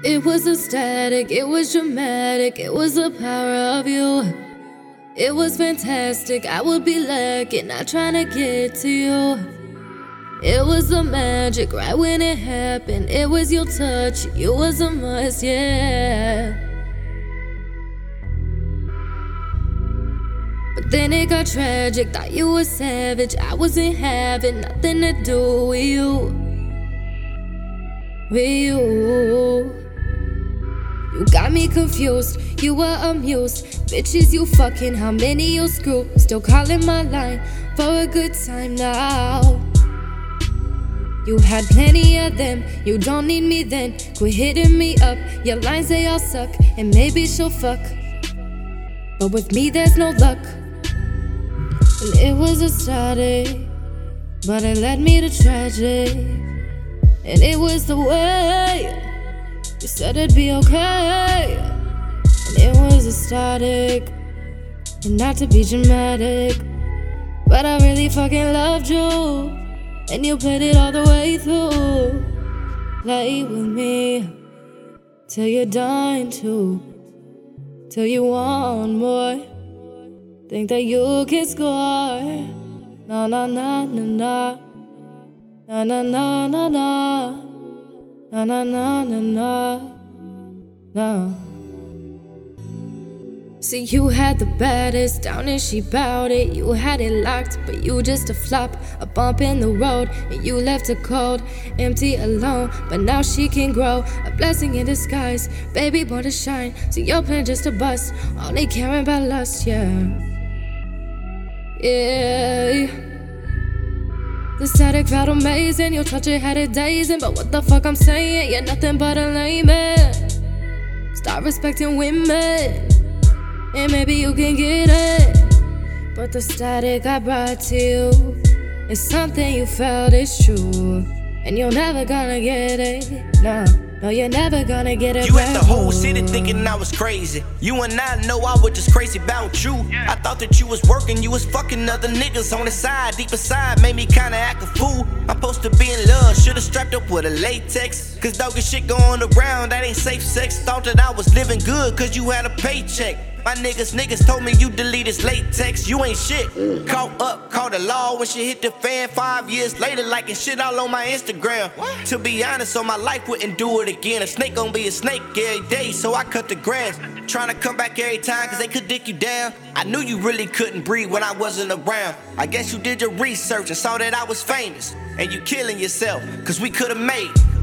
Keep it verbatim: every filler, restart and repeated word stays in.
It was ecstatic, it was dramatic, it was the power of you. It was fantastic, I would be lacking, not trying to get to you. It was the magic right when it happened. It was your touch, you was a must, yeah. But then it got tragic, thought you were savage. I wasn't having nothing to do with you. With you. You got me confused, you were amused. Bitches you fucking, how many you screw? Still calling my line for a good time now. You had plenty of them, you don't need me then. Quit hitting me up, your lines they all suck. And maybe she'll fuck, but with me there's no luck. And it was ecstatic, but it led me to tragic. And it was the way you said it'd be okay. And it was ecstatic, and not to be dramatic, but I really fucking loved you. And you played it all the way through. Play with me till you're dying to, till you want more. Think that you can score. Na na na na na. Na na na na na. Na na na na na. Na. See, you had the baddest down and she bowed it. You had it locked, but you just a flop, a bump in the road, and you left her cold, empty, alone. But now she can grow, a blessing in disguise. Baby born to shine, so your plan just a bust, only caring about lust, yeah. Yeah. The static felt amazing, your touch it had it dazing. But what the fuck I'm saying, you're nothing but a layman. Start respecting women, and maybe you can get it. But the static I brought to you is something you felt is true, and you're never gonna get it. No, no, you're never gonna get it. You had the whole city thinking I was crazy. You and I know I was just crazy about you. I thought that you was working, you was fucking other niggas on the side. Deep inside, made me kinda act a fool. I'm supposed to be in love, should've strapped up with a latex. Cause doggy shit going around, that ain't safe sex. Thought that I was living good cause you had a paycheck. My niggas, niggas told me you deleted latex. You ain't shit. Caught up, caught the law when she hit the fan. Five years later, liking shit all on my Instagram. What? To be honest, so my life wouldn't do it again. A snake gon' be a snake every day, so I cut the grass. Trying to come back every time, cause they could dick you down. I knew you really couldn't breathe when I wasn't around. I guess you did your research and saw that I was famous. And you killing yourself, cause we could've made it.